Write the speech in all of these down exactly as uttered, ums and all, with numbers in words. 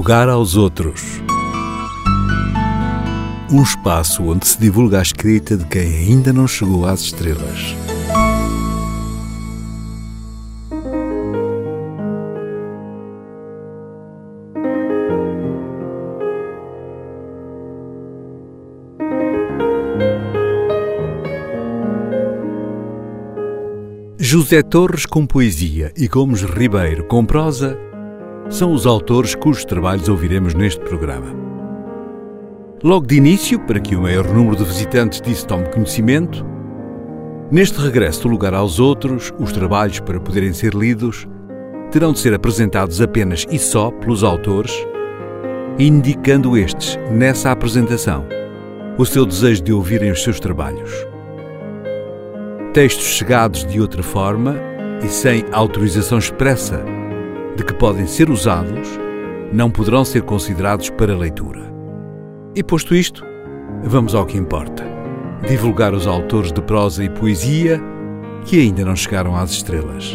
Lugar aos outros. Um espaço onde se divulga a escrita de quem ainda não chegou às estrelas. José Torres com poesia e Gomes Ribeiro com prosa são os autores cujos trabalhos ouviremos neste programa. Logo de início, para que o maior número de visitantes disso tome conhecimento, neste regresso do Lugar aos Outros, os trabalhos, para poderem ser lidos, terão de ser apresentados apenas e só pelos autores, indicando estes, nessa apresentação, o seu desejo de ouvirem os seus trabalhos. Textos chegados de outra forma e sem autorização expressa de que podem ser usados, não poderão ser considerados para leitura. E posto isto, vamos ao que importa: divulgar os autores de prosa e poesia que ainda não chegaram às estrelas.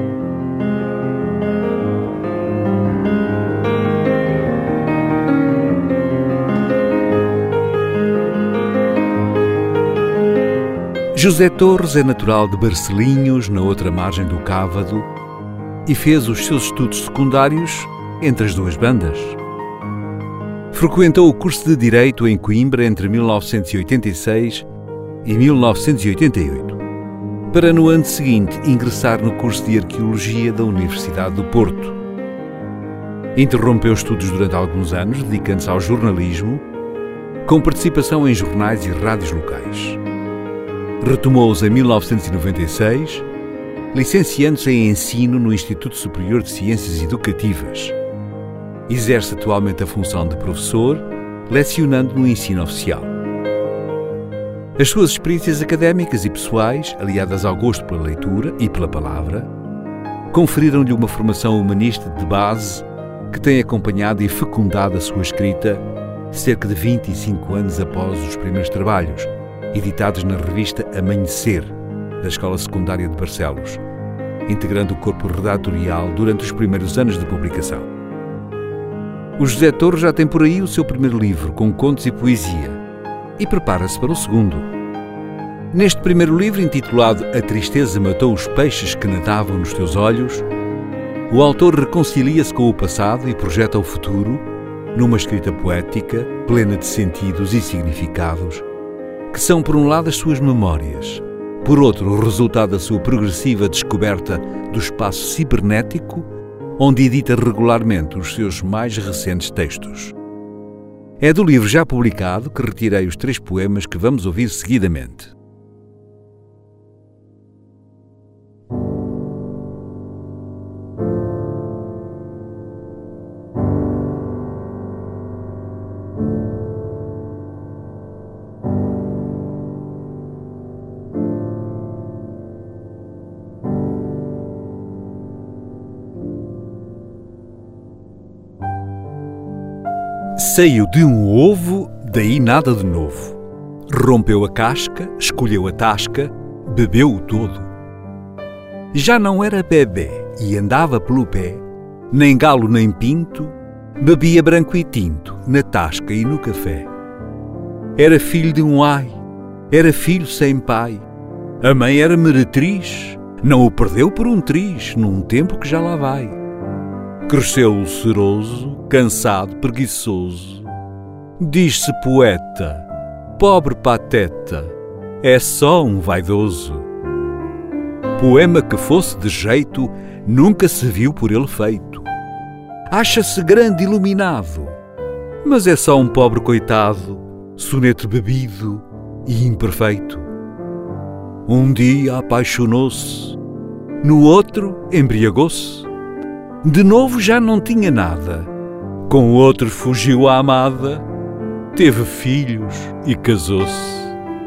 José Torres é natural de Barcelinhos, na outra margem do Cávado, e fez os seus estudos secundários entre as duas bandas. Frequentou o curso de Direito em Coimbra entre mil novecentos e oitenta e seis e mil novecentos e oitenta e oito, para no ano seguinte ingressar no curso de Arqueologia da Universidade do Porto. Interrompeu estudos durante alguns anos, dedicando-se ao jornalismo, com participação em jornais e rádios locais. Retomou-os em mil novecentos e noventa e seis, licenciando-se em Ensino no Instituto Superior de Ciências Educativas. Exerce atualmente a função de professor, lecionando no ensino oficial. As suas experiências académicas e pessoais, aliadas ao gosto pela leitura e pela palavra, conferiram-lhe uma formação humanista de base que tem acompanhado e fecundado a sua escrita cerca de vinte e cinco anos após os primeiros trabalhos, editados na revista Amanhecer, da Escola Secundária de Barcelos, integrando o corpo redatorial durante os primeiros anos de publicação. O José Torres já tem por aí o seu primeiro livro, com contos e poesia, e prepara-se para o segundo. Neste primeiro livro, intitulado A Tristeza Matou os Peixes que Nadavam nos Teus Olhos, o autor reconcilia-se com o passado e projeta o futuro numa escrita poética, plena de sentidos e significados, que são, por um lado, as suas memórias, por outro, o resultado da sua progressiva descoberta do espaço cibernético, onde edita regularmente os seus mais recentes textos. É do livro já publicado que retirei os três poemas que vamos ouvir seguidamente. Saiu de um ovo, daí nada de novo. Rompeu a casca, escolheu a tasca, bebeu o todo. Já não era bebê e andava pelo pé, nem galo nem pinto, bebia branco e tinto, na tasca e no café. Era filho de um ai, era filho sem pai. A mãe era meretriz, não o perdeu por um triz, num tempo que já lá vai. Cresceu ulceroso, cansado, preguiçoso. Diz-se poeta, pobre pateta, é só um vaidoso. Poema que fosse de jeito, nunca se viu por ele feito. Acha-se grande iluminado, mas é só um pobre coitado, soneto bebido e imperfeito. Um dia apaixonou-se, no outro embriagou-se. De novo já não tinha nada, com o outro fugiu à amada, teve filhos e casou-se.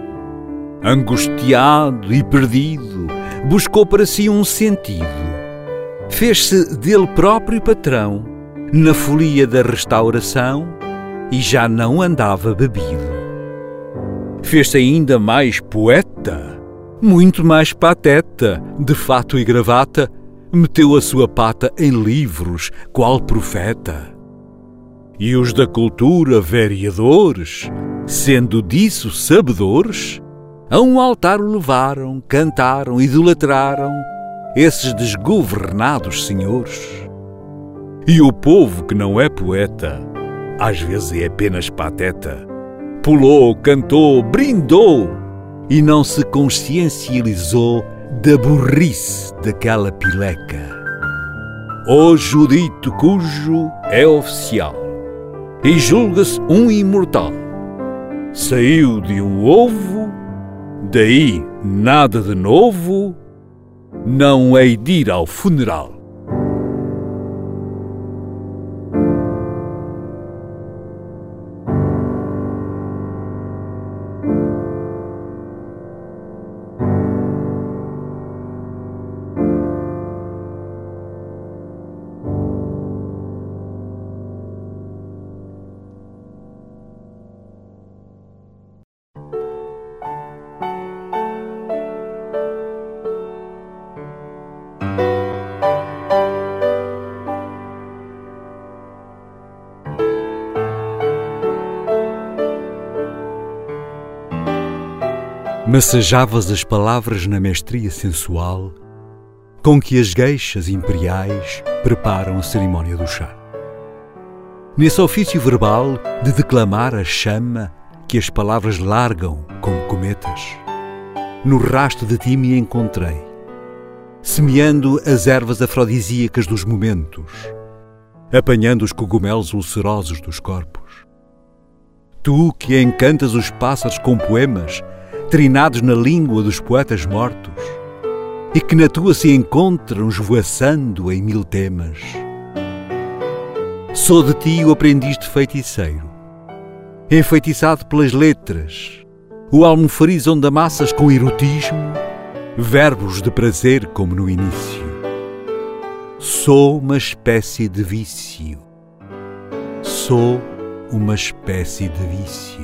Angustiado e perdido, buscou para si um sentido. Fez-se dele próprio patrão, na folia da restauração, e já não andava bebido. Fez-se ainda mais poeta, muito mais pateta, de fato e gravata, meteu a sua pata em livros, qual profeta. E os da cultura vereadores, sendo disso sabedores, a um altar o levaram, cantaram, idolatraram esses desgovernados senhores. E o povo que não é poeta, às vezes é apenas pateta, pulou, cantou, brindou e não se consciencializou da burrice daquela pileca. Hoje o dito cujo é oficial e julga-se um imortal. Saiu de um ovo, daí nada de novo, não hei de ir ao funeral. Massajavas as palavras na mestria sensual com que as gueixas imperiais preparam a cerimónia do chá. Nesse ofício verbal de declamar a chama que as palavras largam como cometas, no rasto de ti me encontrei, semeando as ervas afrodisíacas dos momentos, apanhando os cogumelos ulcerosos dos corpos. Tu que encantas os pássaros com poemas trinados na língua dos poetas mortos e que na tua se encontram esvoaçando em mil temas. Sou de ti o aprendiz de feiticeiro, enfeitiçado pelas letras, o almofariz onde amassas com erotismo verbos de prazer como no início. Sou uma espécie de vício, sou uma espécie de vício.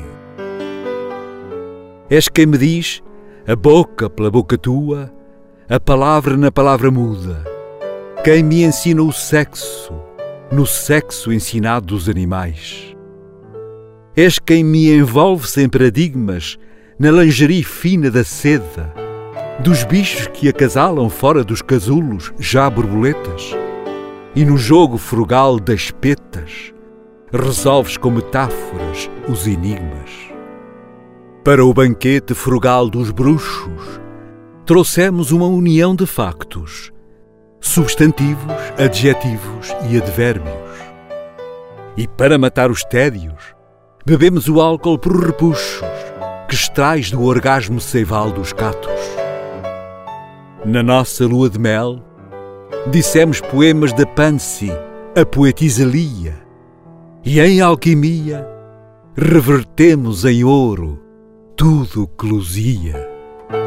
És quem me diz, a boca pela boca tua, a palavra na palavra muda. Quem me ensina o sexo, no sexo ensinado dos animais. És quem me envolve sem paradigmas, na lingerie fina da seda, dos bichos que acasalam fora dos casulos já borboletas, e no jogo frugal das petas, resolves com metáforas os enigmas. Para o banquete frugal dos bruxos, trouxemos uma união de factos, substantivos, adjetivos e advérbios. E para matar os tédios, bebemos o álcool por repuxos, que extrais do orgasmo seival dos catos. Na nossa lua de mel, dissemos poemas da Pansy, a poetisa Lia, e em alquimia revertemos em ouro tudo o que luzia.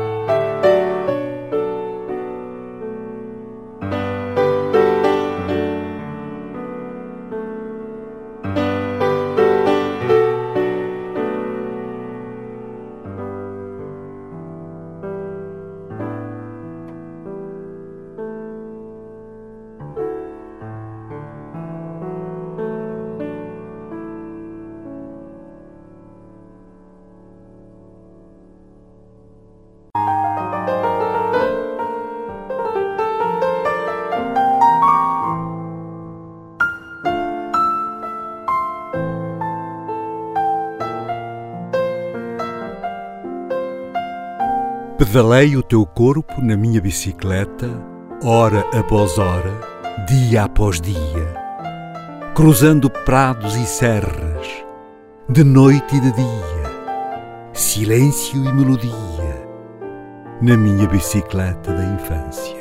Pedalei o teu corpo na minha bicicleta, hora após hora, dia após dia, cruzando prados e serras, de noite e de dia, silêncio e melodia, na minha bicicleta da infância.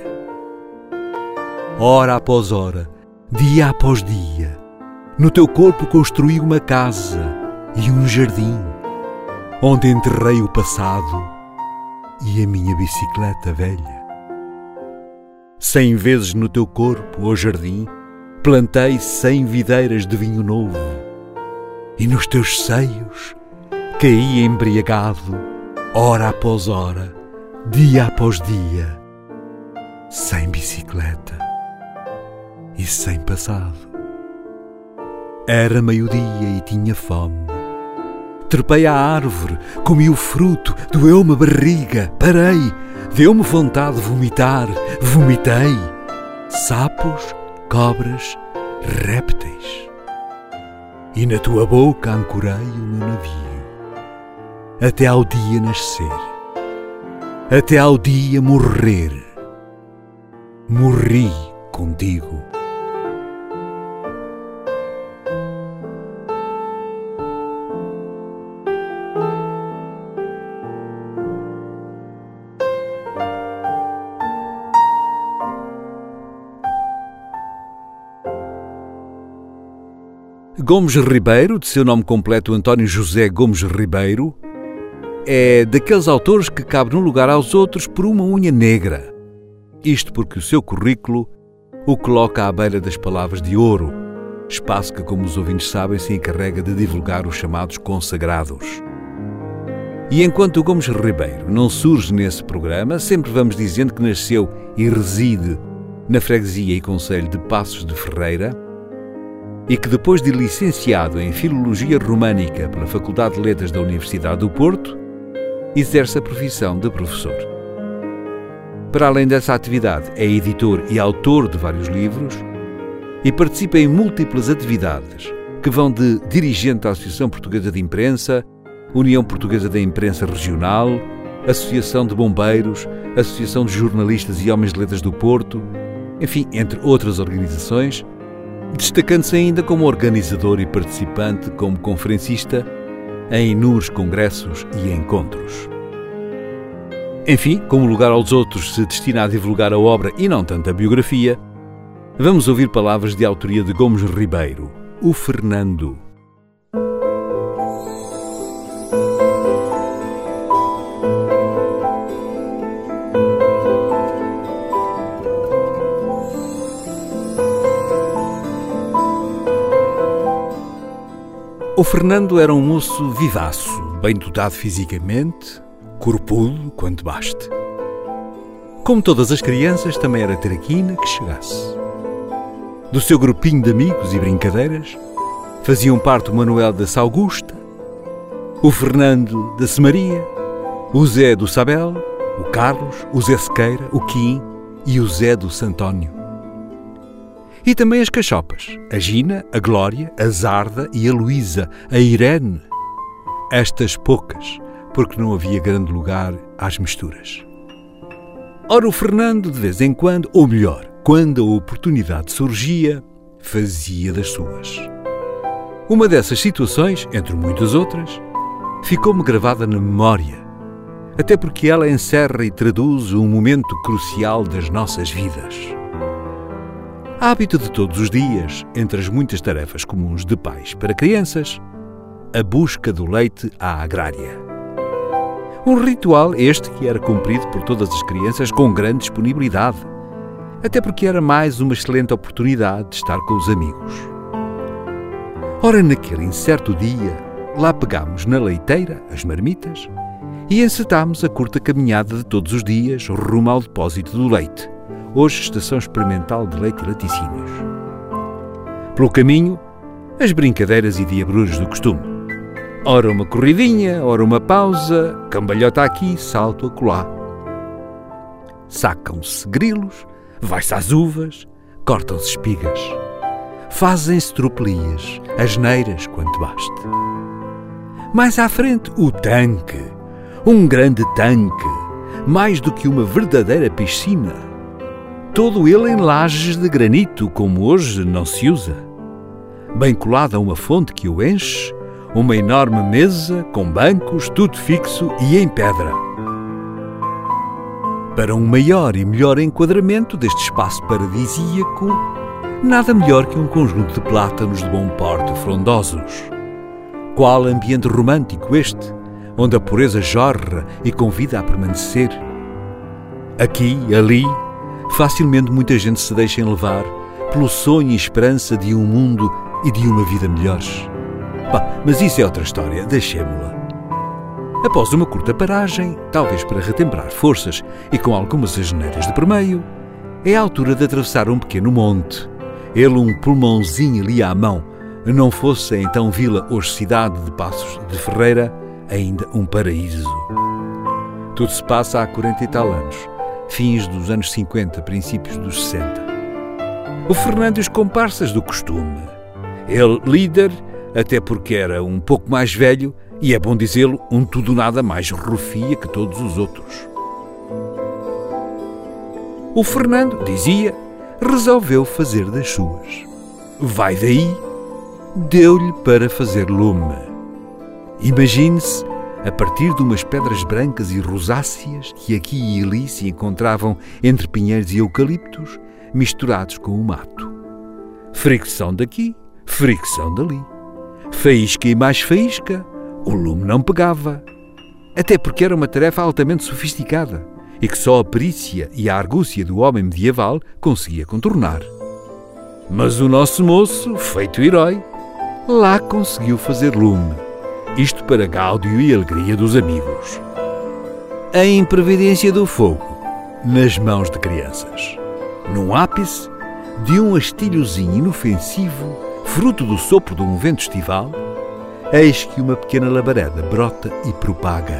Hora após hora, dia após dia, no teu corpo construí uma casa e um jardim, onde enterrei o passado e a minha bicicleta velha. Cem vezes no teu corpo, ó jardim, plantei cem videiras de vinho novo, e nos teus seios caí embriagado, hora após hora, dia após dia, sem bicicleta e sem passado. Era meio-dia e tinha fome. Trepei à árvore, comi o fruto, doeu-me a barriga, parei, deu-me vontade de vomitar, vomitei. Sapos, cobras, répteis. E na tua boca ancorei o meu navio, até ao dia nascer, até ao dia morrer. Morri contigo. Gomes Ribeiro, de seu nome completo António José Gomes Ribeiro, é daqueles autores que cabe num lugar aos outros por uma unha negra. Isto porque o seu currículo o coloca à beira das palavras de ouro, espaço que, como os ouvintes sabem, se encarrega de divulgar os chamados consagrados. E enquanto o Gomes Ribeiro não surge nesse programa, sempre vamos dizendo que nasceu e reside na freguesia e concelho de Passos de Ferreira, e que depois de licenciado em Filologia Românica pela Faculdade de Letras da Universidade do Porto, exerce a profissão de professor. Para além dessa atividade, é editor e autor de vários livros e participa em múltiplas atividades que vão de dirigente da Associação Portuguesa de Imprensa, União Portuguesa da Imprensa Regional, Associação de Bombeiros, Associação de Jornalistas e Homens de Letras do Porto, enfim, entre outras organizações, destacando-se ainda como organizador e participante como conferencista em inúmeros congressos e encontros. Enfim, como lugar aos outros se destina a divulgar a obra e não tanto a biografia, vamos ouvir palavras de autoria de Gomes Ribeiro, o Fernando. O Fernando era um moço vivaço, bem dotado fisicamente, corpudo quanto baste. Como todas as crianças, também era traquina que chegasse. Do seu grupinho de amigos e brincadeiras, faziam parte o Manuel da Augusta, o Fernando da Semaria, o Zé do Sabel, o Carlos, o Zé Sequeira, o Quim e o Zé do Santónio. E também as cachopas, a Gina, a Glória, a Zarda e a Luísa, a Irene. Estas poucas, porque não havia grande lugar às misturas. Ora, o Fernando, de vez em quando, ou melhor, quando a oportunidade surgia, fazia das suas. Uma dessas situações, entre muitas outras, ficou-me gravada na memória, até porque ela encerra e traduz um momento crucial das nossas vidas. Hábito de todos os dias, entre as muitas tarefas comuns de pais para crianças, a busca do leite à agrária. Um ritual este que era cumprido por todas as crianças com grande disponibilidade, até porque era mais uma excelente oportunidade de estar com os amigos. Ora, naquele incerto dia, lá pegámos na leiteira as marmitas e encetámos a curta caminhada de todos os dias rumo ao depósito do leite, hoje Estação Experimental de Leite e Laticínios. Pelo caminho, as brincadeiras e diabruras do costume. Ora uma corridinha, ora uma pausa, cambalhota aqui, salto acolá. Sacam-se grilos, vai-se às uvas, cortam-se espigas. Fazem-se tropelias, asneiras quanto baste. Mais à frente, o tanque. Um grande tanque, mais do que uma verdadeira piscina. Todo ele em lajes de granito, como hoje não se usa. Bem colado a uma fonte que o enche, uma enorme mesa com bancos, tudo fixo e em pedra. Para um maior e melhor enquadramento deste espaço paradisíaco, nada melhor que um conjunto de plátanos de bom porte frondosos. Qual ambiente romântico este, onde a pureza jorra e convida a permanecer. Aqui, ali, facilmente muita gente se deixa levar pelo sonho e esperança de um mundo e de uma vida melhores. Bah, mas isso é outra história, deixemo-la. Após uma curta paragem, talvez para retemperar forças e com algumas asneiras de permeio, é a altura de atravessar um pequeno monte, ele um pulmãozinho ali à mão, não fosse a então vila hoje cidade de Passos de Ferreira ainda um paraíso. Tudo se passa há quarenta e tal anos, fins dos anos cinquenta, princípios dos sessenta. O Fernando e os comparsas do costume. Ele líder, até porque era um pouco mais velho e, é bom dizê-lo, um tudo nada mais rufia que todos os outros. O Fernando, dizia, resolveu fazer das suas. Vai daí, deu-lhe para fazer lume. Imagine-se, a partir de umas pedras brancas e rosáceas que aqui e ali se encontravam entre pinheiros e eucaliptos, misturados com o mato. Fricção daqui, fricção dali. Faísca e mais faísca, o lume não pegava. Até porque era uma tarefa altamente sofisticada e que só a perícia e a argúcia do homem medieval conseguia contornar. Mas o nosso moço, feito herói, lá conseguiu fazer lume. Isto para gáudio e alegria dos amigos. A imprevidência do fogo nas mãos de crianças. Num ápice de um astilhozinho inofensivo, fruto do sopro de um vento estival, eis que uma pequena labareda brota e propaga.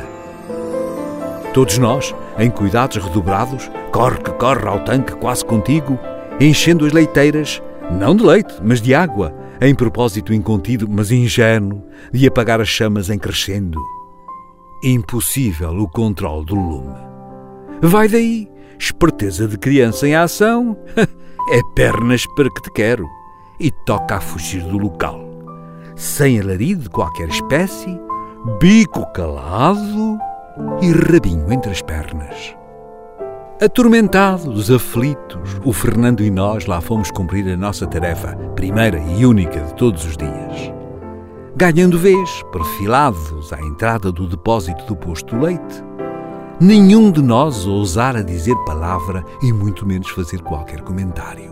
Todos nós, em cuidados redobrados, corre que corre ao tanque quase contigo, enchendo as leiteiras, não de leite, mas de água, em propósito incontido, mas ingênuo, de apagar as chamas em crescendo. Impossível o controle do lume. Vai daí, esperteza de criança em ação, é pernas para que te quero, e toca a fugir do local. Sem alarido de qualquer espécie, bico calado e rabinho entre as pernas. Atormentados, aflitos, o Fernando e nós lá fomos cumprir a nossa tarefa, primeira e única de todos os dias. Ganhando vez, perfilados à entrada do depósito do posto do leite, nenhum de nós ousara dizer palavra e muito menos fazer qualquer comentário.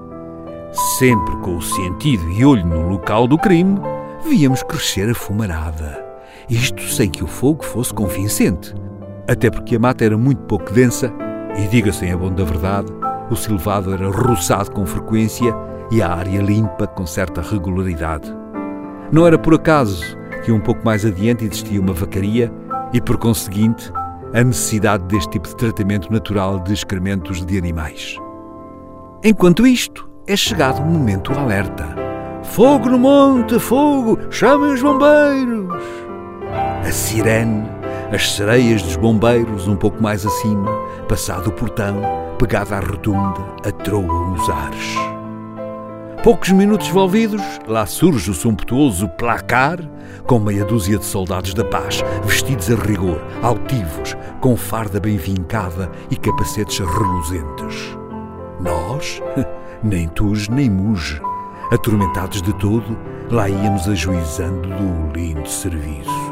Sempre com o sentido e olho no local do crime, víamos crescer a fumarada. Isto sem que o fogo fosse convincente, até porque a mata era muito pouco densa e, diga-se em abono da verdade, o silvado era roçado com frequência e a área limpa com certa regularidade. Não era por acaso que um pouco mais adiante existia uma vacaria e, por conseguinte, a necessidade deste tipo de tratamento natural de excrementos de animais. Enquanto isto, é chegado o momento alerta. Fogo no monte, fogo, chamem os bombeiros! A sirene, as sereias dos bombeiros um pouco mais acima, passado o portão, pegada à rotunda, atroam os ares. Poucos minutos envolvidos, lá surge o sumptuoso placar, com meia dúzia de soldados da paz, vestidos a rigor, altivos, com farda bem vincada e capacetes reluzentes. Nós, nem tus nem muge, atormentados de todo, lá íamos ajuizando do lindo serviço.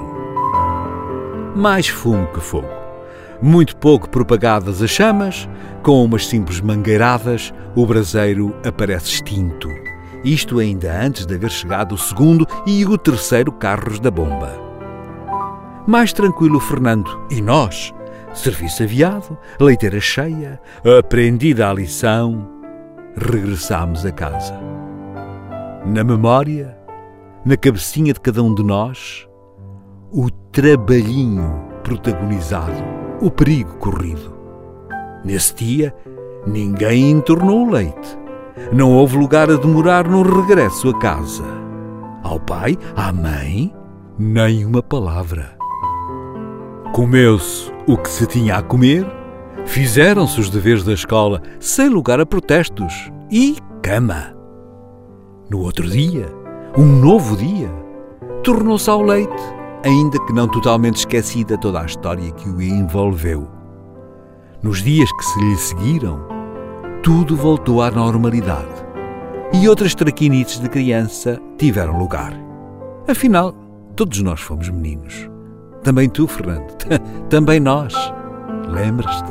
Mais fumo que fogo. Muito pouco propagadas as chamas, com umas simples mangueiradas, o braseiro aparece extinto. Isto ainda antes de haver chegado o segundo e o terceiro carros da bomba. Mais tranquilo o Fernando e nós, serviço aviado, leiteira cheia, aprendida a lição, regressámos a casa. Na memória, na cabecinha de cada um de nós, o trabalhinho protagonizado, o perigo corrido. Nesse dia, ninguém entornou o leite. Não houve lugar a demorar no regresso a casa. Ao pai, à mãe, nem uma palavra. Comeu-se o que se tinha a comer, fizeram-se os deveres da escola sem lugar a protestos e cama. No outro dia, um novo dia, tornou-se ao leite, ainda que não totalmente esquecida toda a história que o envolveu. Nos dias que se lhe seguiram, tudo voltou à normalidade e outras traquinites de criança tiveram lugar. Afinal, todos nós fomos meninos. Também tu, Fernando. Também nós. Lembras-te?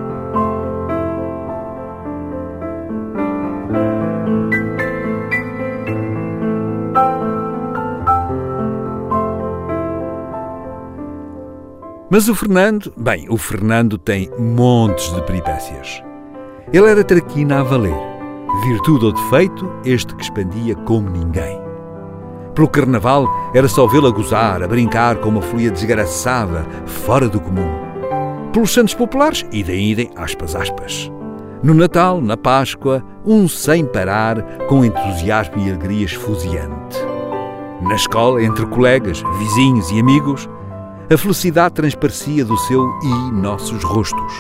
Mas o Fernando, bem, o Fernando tem montes de peripécias. Ele era traquina a valer. Virtude ou defeito, este que expandia como ninguém. Pelo carnaval era só vê-la gozar, a brincar com uma folia desgraçada, fora do comum. Pelos santos populares, idem, idem, aspas, aspas. No Natal, na Páscoa, um sem parar, com entusiasmo e alegria esfuziante. Na escola, entre colegas, vizinhos e amigos, a felicidade transparecia do seu e nossos rostos.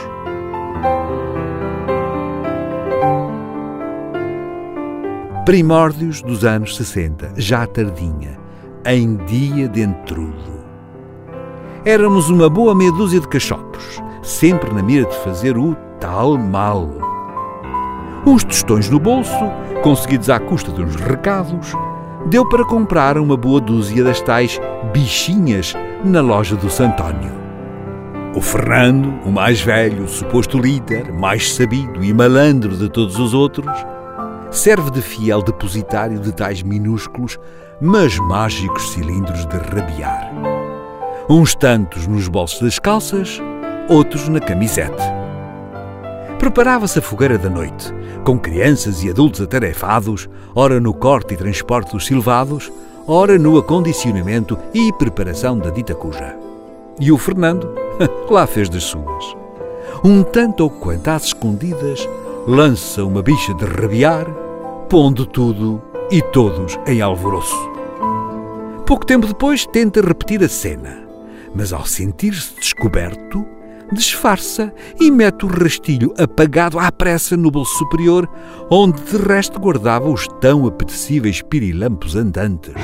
Primórdios dos anos sessenta, já tardinha, em dia de entrudo. Éramos uma boa meia dúzia de cachopos, sempre na mira de fazer o tal mal. Uns tostões no bolso, conseguidos à custa de uns recados, deu para comprar uma boa dúzia das tais bichinhas na loja do Santónio. O Fernando, o mais velho, o suposto líder, mais sabido e malandro de todos os outros, serve de fiel depositário de tais minúsculos, mas mágicos cilindros de rabiar. Uns tantos nos bolsos das calças, outros na camisete. Preparava-se a fogueira da noite, com crianças e adultos atarefados, ora no corte e transporte dos silvados, ora no acondicionamento e preparação da dita cuja. E o Fernando lá fez das suas. Um tanto ou quanto às escondidas, lança uma bicha de rabiar, pondo tudo e todos em alvoroço. Pouco tempo depois tenta repetir a cena, mas ao sentir-se descoberto, disfarça e mete o rastilho apagado à pressa no bolso superior, onde de resto guardava os tão apetecíveis pirilampos andantes.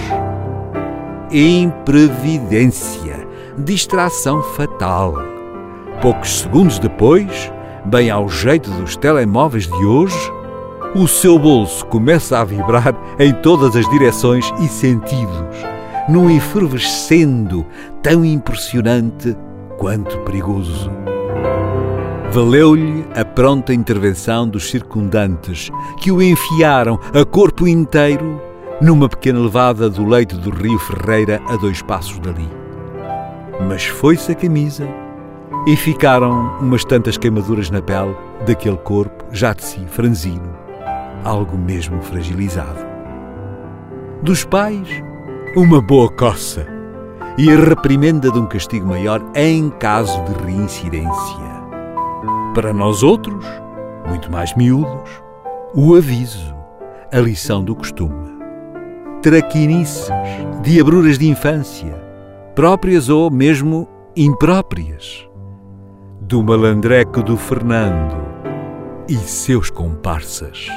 Imprevidência, distração fatal. Poucos segundos depois, bem ao jeito dos telemóveis de hoje, o seu bolso começa a vibrar em todas as direções e sentidos, num efervescendo tão impressionante quanto perigoso. Valeu-lhe a pronta intervenção dos circundantes, que o enfiaram a corpo inteiro numa pequena levada do leito do Rio Ferreira a dois passos dali. Mas foi-se a camisa e ficaram umas tantas queimaduras na pele daquele corpo já de si franzino, algo mesmo fragilizado. Dos pais, uma boa coça e a reprimenda de um castigo maior em caso de reincidência. Para nós outros, muito mais miúdos, o aviso, a lição do costume. Traquinices, diabruras de infância, próprias ou mesmo impróprias, do malandreco do Fernando e seus comparsas.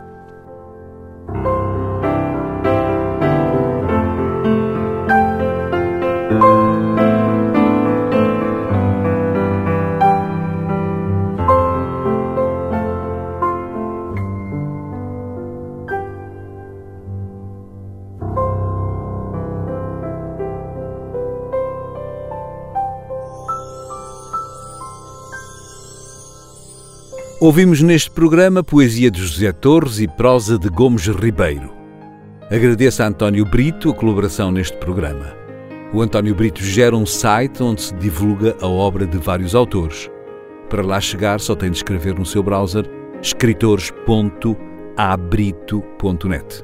Ouvimos neste programa poesia de José Torres e prosa de Gomes Ribeiro. Agradeço a António Brito a colaboração neste programa. O António Brito gera um site onde se divulga a obra de vários autores. Para lá chegar só tem de escrever no seu browser escritores ponto abrito ponto net.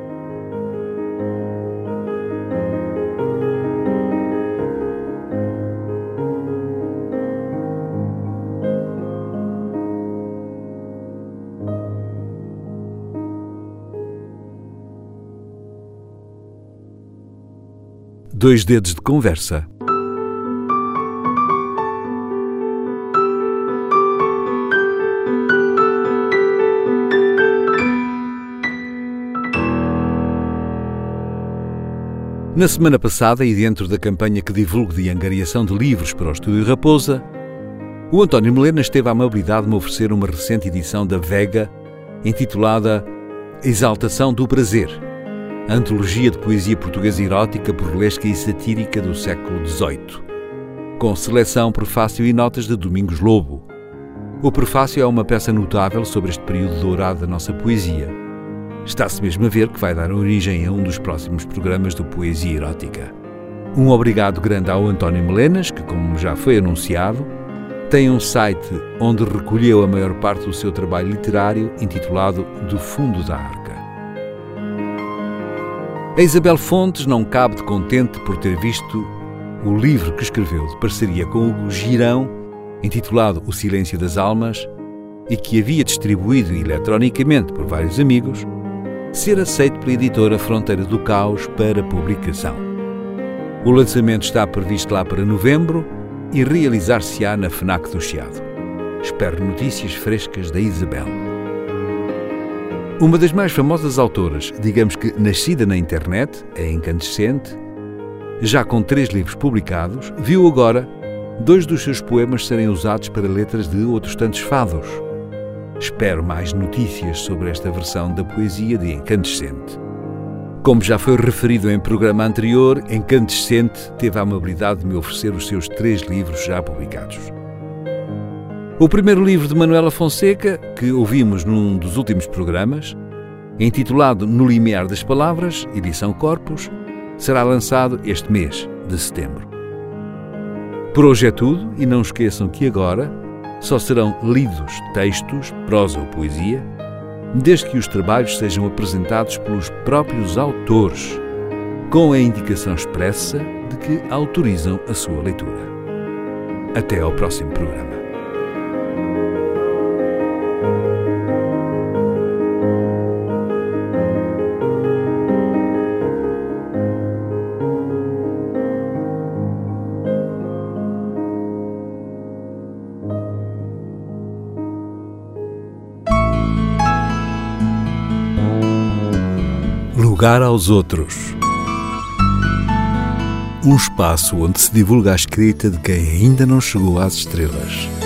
Dois dedos de conversa. Na semana passada, e dentro da campanha que divulgo de angariação de livros para o Estúdio Raposa, o António Melena esteve a amabilidade de me oferecer uma recente edição da Vega, intitulada Exaltação do Prazer, a antologia de poesia portuguesa erótica, burlesca e satírica do século dezoito, com seleção, prefácio e notas de Domingos Lobo. O prefácio é uma peça notável sobre este período dourado da nossa poesia. Está-se mesmo a ver que vai dar origem a um dos próximos programas do Poesia Erótica. Um obrigado grande ao António Melenas, que, como já foi anunciado, tem um site onde recolheu a maior parte do seu trabalho literário, intitulado Do Fundo da Arca. A Isabel Fontes não cabe de contente por ter visto o livro que escreveu de parceria com Hugo Girão, intitulado O Silêncio das Almas, e que havia distribuído eletronicamente por vários amigos, ser aceito pela editora Fronteira do Caos para publicação. O lançamento está previsto lá para novembro e realizar-se-á na FNAC do Chiado. Espero notícias frescas da Isabel. Uma das mais famosas autoras, digamos que nascida na internet, a incandescente, já com três livros publicados, viu agora dois dos seus poemas serem usados para letras de outros tantos fados. Espero mais notícias sobre esta versão da poesia de Incandescente. Como já foi referido em programa anterior, Incandescente teve a amabilidade de me oferecer os seus três livros já publicados. O primeiro livro de Manuela Fonseca, que ouvimos num dos últimos programas, intitulado No Limiar das Palavras, edição Corpus, será lançado este mês de setembro. Por hoje é tudo e não esqueçam que agora só serão lidos textos, prosa ou poesia, desde que os trabalhos sejam apresentados pelos próprios autores, com a indicação expressa de que autorizam a sua leitura. Até ao próximo programa. Lugar aos outros. Um espaço onde se divulga a escrita de quem ainda não chegou às estrelas.